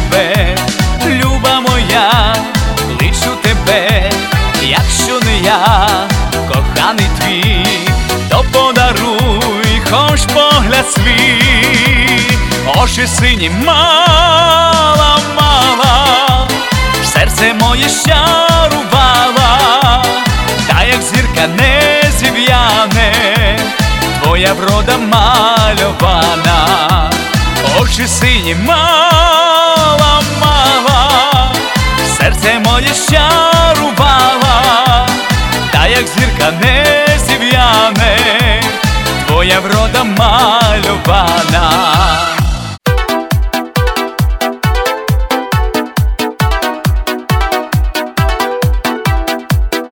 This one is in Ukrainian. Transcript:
тебе, люба моя, кличу тебе, якщо не я, коханий твій, то подаруй хоч погляд свій. Очі сині, мала, мала, серце моє щарувала, та як зірка не зів'яне, твоя врода мальована. Очі сині, мала, мала, серце моє щарувала, та як зірка не зів'яне, твоя врода мальована.